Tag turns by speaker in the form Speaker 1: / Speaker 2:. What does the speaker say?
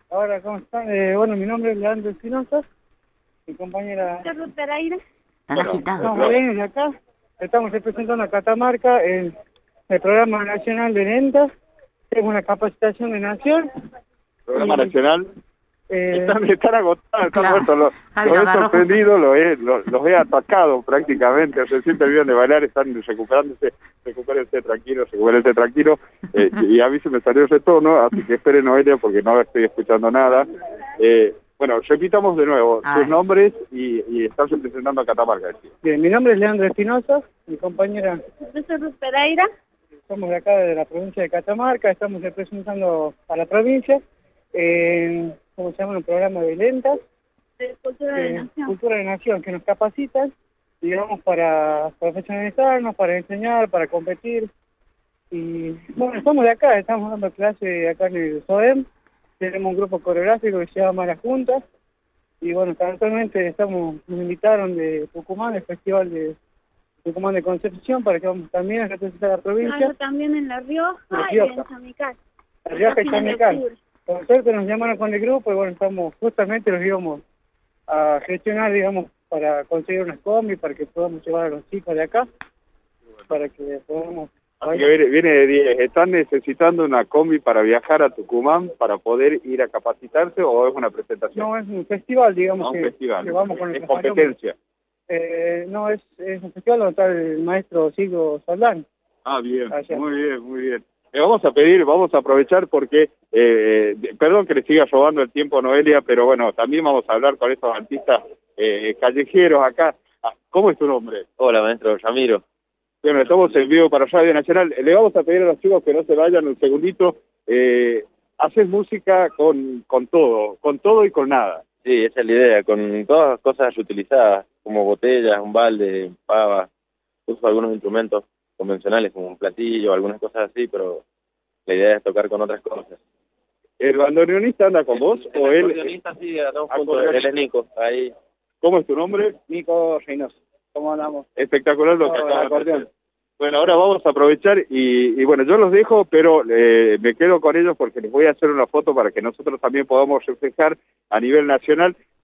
Speaker 1: Ahora, ¿cómo están? Bueno, mi nombre es Leandro Espinosa, mi compañera...
Speaker 2: Carlos Pereira.
Speaker 3: Están
Speaker 4: Bueno,
Speaker 3: agitados.
Speaker 1: Estamos bien de acá. Estamos representando a Catamarca en el Programa Nacional de Ventas. Es una capacitación de nación.
Speaker 4: Programa Nacional.
Speaker 1: Eh,
Speaker 4: Están agotados, están
Speaker 3: Claro.
Speaker 4: muertos. Los
Speaker 3: Javi, lo
Speaker 4: he
Speaker 3: agarró
Speaker 4: sorprendido, los he atacado prácticamente. Recién terminan de bailar, están recuperándose. Recupérense tranquilo. Y a mí se me salió ese tono, así que esperen, Noelia, porque no estoy escuchando nada. Bueno, repitamos de nuevo
Speaker 3: A
Speaker 4: sus
Speaker 3: ver.
Speaker 4: nombres y están representando a Catamarca. Decía.
Speaker 1: Bien, mi nombre es Leandro Espinosa, mi compañera...
Speaker 2: Carlos Pereira.
Speaker 1: Somos de acá de la provincia de Catamarca, estamos representando a la provincia en, ¿cómo se llama? Un programa de ventas.
Speaker 2: De Cultura de Nación.
Speaker 1: Cultura de Nación, que nos capacitan, digamos, para profesionalizarnos, para enseñar, para competir. Y bueno, estamos de acá, estamos dando clase acá en el SOEM, tenemos un grupo coreográfico que se llama Las Juntas, y bueno, actualmente nos invitaron de Tucumán, el Festival de Tucumán de Concepción, para que vamos también a representar a la provincia.
Speaker 2: Algo también en La Rioja,
Speaker 1: La
Speaker 2: y
Speaker 1: Rioja.
Speaker 2: en San Miguel.
Speaker 1: La Rioja y
Speaker 2: A
Speaker 1: San
Speaker 2: fines de
Speaker 1: Miguel.
Speaker 2: octubre.
Speaker 1: Por suerte nos llamaron con el grupo y bueno, justamente los íbamos a gestionar, digamos, para conseguir unas combis, para que podamos llevar a los chicos de acá, para que podamos...
Speaker 4: Así que viene de 10. ¿Están necesitando una combi para viajar a Tucumán para poder ir a capacitarse o es una presentación?
Speaker 1: No, es un festival, digamos,
Speaker 4: No, un festival.
Speaker 1: que vamos con
Speaker 4: Es
Speaker 1: nuestros
Speaker 4: competencia.
Speaker 1: alumnos. No, es un festival donde está el maestro Silvio Soldán.
Speaker 4: Ah, bien,
Speaker 1: Allá.
Speaker 4: muy bien. Le vamos a aprovechar porque, perdón que le siga robando el tiempo, Noelia, pero bueno, también vamos a hablar con estos artistas callejeros acá. Ah, ¿cómo es tu nombre?
Speaker 5: Hola, maestro Ramiro.
Speaker 4: Bueno, estamos en vivo para Radio Nacional. Le vamos a pedir a los chicos que no se vayan un segundito. Haces música con todo y con nada.
Speaker 5: Sí, esa es la idea, con todas las cosas utilizadas, como botellas, un balde, pava, uso algunos instrumentos convencionales, como un platillo, algunas cosas así, pero la idea es tocar con otras cosas.
Speaker 4: ¿El bandoneonista anda con vos o
Speaker 5: El
Speaker 4: él?
Speaker 5: acordeonista sí, andamos juntos,
Speaker 4: Acordeonista.
Speaker 5: él es Nico, ahí.
Speaker 4: ¿Cómo es tu nombre?
Speaker 1: Nico Reynoso. ¿Cómo andamos?
Speaker 4: Espectacular lo que
Speaker 1: Oh,
Speaker 4: acabas de
Speaker 1: acordeón.
Speaker 4: hacer. Bueno, ahora vamos a aprovechar y bueno, yo los dejo, pero me quedo con ellos porque les voy a hacer una foto para que nosotros también podamos reflejar a nivel nacional